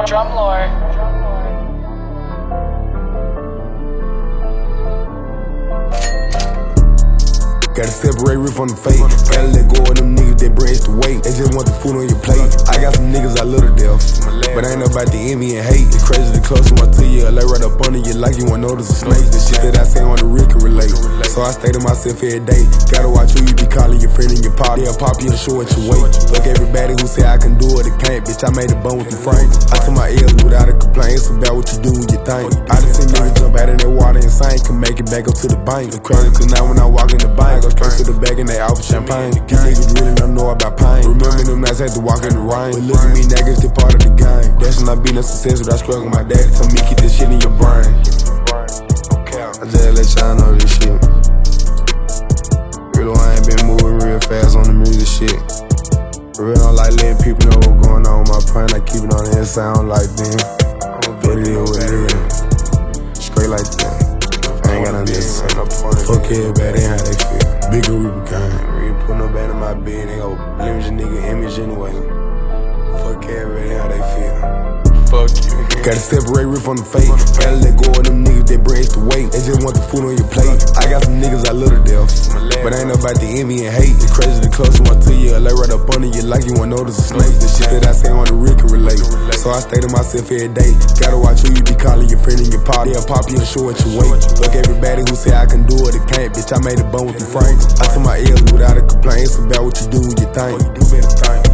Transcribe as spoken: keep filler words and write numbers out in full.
Drumlord. Gotta separate real from the fake. Gotta let go of them niggas that brings the weight. They just want the food on your plate. I got some niggas I love to death, but ain't about the envy and hate. It's crazy the closer one to you, I lay right up under you like you wanna notice a snake. The shit that I say on the real can relate. So I stay to myself every day. Gotta watch who you be calling your friend and your pop. They'll pop you and show what you weight. Fuck everybody who say I can do it, it can't. Bitch, I made a bone with the frame. I took my L's without a complaint. It's about what you do with your thing. I done seen niggas jump out in that water insane. Can make it back up to the bank. It's crazy cause now when I walk in the bank, I go straight to the bag and they offer champagne. These niggas really don't know about pain. Remember them nights had to walk in the rain. But look at me, niggas, they part of the game. That's not being a success without struggling. My dad told me keep this shit in your brain. I just let y'all know this shit. Real, I ain't been moving real fast on the music shit. Real, don't like letting people know what's going on with my brain. I keep it on the inside, I don't like them. But it is what it is. Straight like that. I ain't got nothing to say. Fuck everybody and how they feel. Bigger Reaper gang. Really put no bad in my bed, they gon' limit your nigga image anyway. Fuck everybody how they feel. Fuck you. Gotta separate real from the fake. Gotta let go of them niggas that brings the weight. They just want the food on your plate. I got some niggas I love to death, but ain't about the envy and hate. It's crazy the closer one to you, I lay right up under you like you wanna notice a snake. The shit that I say on the real can relate. So I stay to myself every day. Gotta watch who you be calling your friend and your pop. They'll pop you and show what you weight. Fuck everybody who say I can do it, it can't. Bitch, I made a bone with the frame. I took my L's without a complaint. It's about what you do with your thing.